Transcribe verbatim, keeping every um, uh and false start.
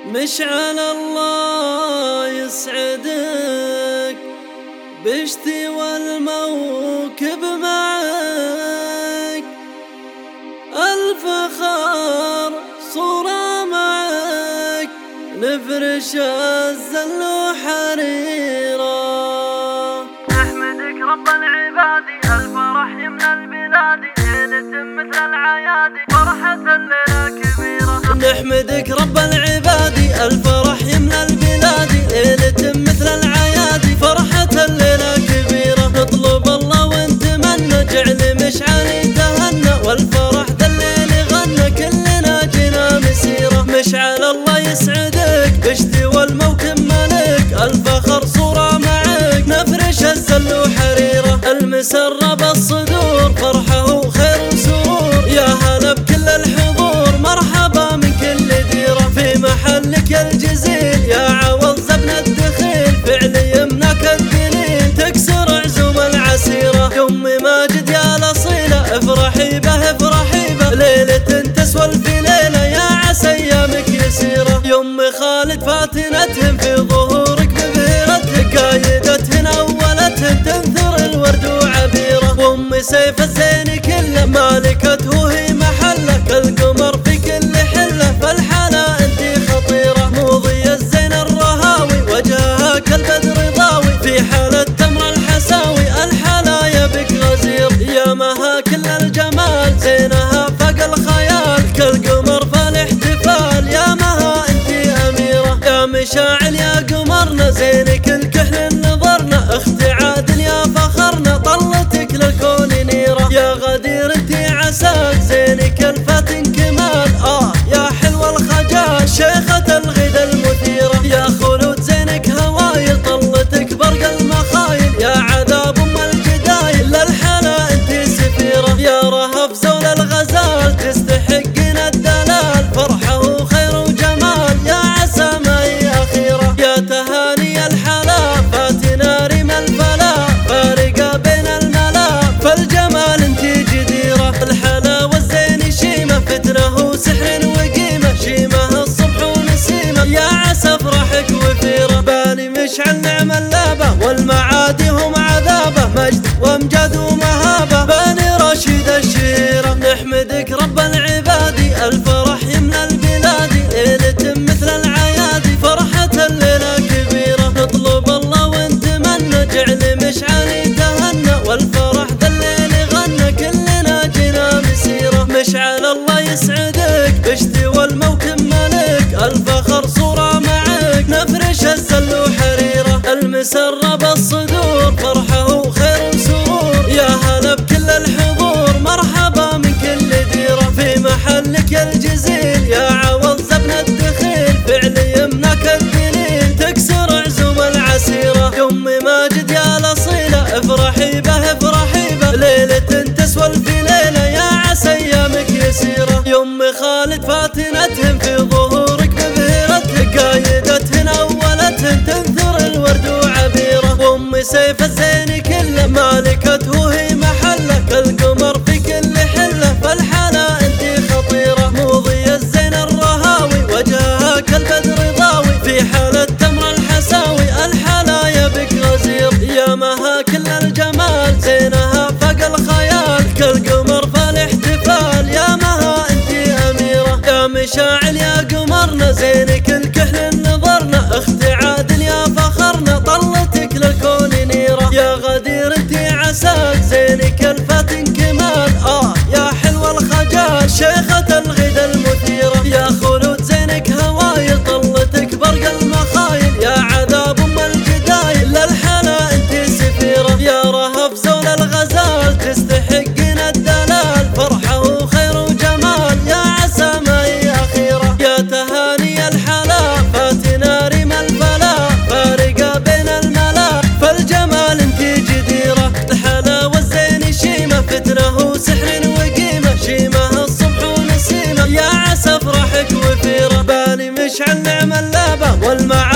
مشعل الله يسعدك بشتي والموكب معك، الفخار صورة معك نفرش الزل وحريرة. نحمدك رب العباد الفرح يملى البلاد، ليلة مثل العياد فرحة الليلة كبيرة. نحمدك رب العباد الفرح يملى البلاد، ليلة مثل العياد فرحة الليلة كبيرة. نطلب الله ونتمنى جعل مشعل يتهنى، والفرح ذا الليل غنى كلنا جينا مسيرة. مشعل الله يسعدك بشتي والموكب ملك، الفخر صورة معك نفرش الزل وحريرة. المسرة بالصدور فرحة وخير وسرور، يا هلا بكل الحضور مرحبا من كل ديرة. في محلك الجزيل يا عوض زبن الدخيل، فعل يمناك الدليل تكسر عزوم العسيرة. يمي ماجد يا الأصيلة افرحي به افرحي به، ليلة تسول في ليلة يا عسى ايامك يسيرة. يمي خالد فاتنتهم في ظهورك ببهرتك، قايدتهن اولتهن تنثر الورد وعبيرة. وامي سيف الزين كله مالكته هي محله، كالقمر في كل حله فالحلا انتي خطيرة. موضي الزين الرهاوي وجهها كالبدر ضاوي، في حالة تمر الحساوي الحلايا بك غزير. يا مها كل الجمال زينها فاق الخيال، كالقمر فالاحتفال يا مها انتي اميرة. يا مشاعل يا قمرنا زينك الكحل نظرنا، اختي عادل يا فخرنا طلتك للكون نيرة. يا غدير انتي عساك زينك الفاتن كمال، اه يا حلوة الخجال شيخة الغدا المثيرة. يا خلود زينك هوايل طلتك برق المخايل، يا عذاب ام الجدايل للحلا انتي سفيرة. يا رهف زول الغزال تستحقين الدلال، فرحة وخير وجمال يا عسى ما هي أخيرة. يا تهاني الحلا فاتنا ريم الفلا، فارقة بين الملا فالجمال انتي جديرة. الحلا والزين شيمة فتنه وسحر وقيمة، شيمة الصبح ونسيمة يا عسى فرحك وفيرة. بالي مشعل نعم اللابة والمعادي هم عذابة، مجد وامجاد ومهابة باني رشيد الشيرة. نحمدك رب العباد الفرح يملى البلاد، ليلة مثل العياد فرحة الليلة كبيرة. نطلب الله ونتمنى جعل مشعل يتهنى، والفرح ذا الليل غنى كلنا جينا مسيرة. مشعل الله يسعدك بشتي والموكب ملك، الفخر صورة معك نفرش الزل وحريرة. المسرة بالصدور فرحة وخير وسرور، يا هلا بكل الحضور مرحبا من كل ديرة. في محلك الجزيل يا عوض زبن الدخيل، فعل يمناك الدليل تكسر عزوم العسيرة. يمي ماجد يا الأصيلة افرحي به افرحي به، ليلة تسول في ليلة يا عسى ايامك يسيرة. يمي خالد فاتنتهم في ظهورك ببهرتك، قايدتهن اولتهن تنثر الورد وعبيرة. وامي سيف الزين كله مالكته هي محله، كالقمر في كل حله فالحلا انتي خطيرة. موضي الزين الرهاوي وجهها كالبدر ضاوي، في حالة تمر الحساوي الحلايا بك غزير. يا مها كل الجمال زينها فاق الخيال، كالقمر فالاحتفال يا مها انتي اميرة. يا مشاعل يا قمرنا زينك الكحل نظرنا، اختي عادل يا فخرنا طلتك للكون نيرة. يا غدير انتي عساك زينك الفاتن كمال، اه يا حلوة الخجال شيخة الغدا المثيرة. يا خلود زينك هوايل طلتك برق المخايل، يا عذاب ام الجدايل للحلا انتي سفيرة. يا رهف زول الغزال تستحقين الدلال، فرحة وخير وجمال يا عسى ما هي أخيرة. يا تهاني الحلا فاتنا ريم الفلا، فارقة بين الملا فالجمال انتي جديرة. الحلا والزين شيمة فتنه وسحر وقيمة، شيمة الصبح ونسيمة يا عسى فرحك وفيرة. بالي مشعل نعم اللابة والمعادي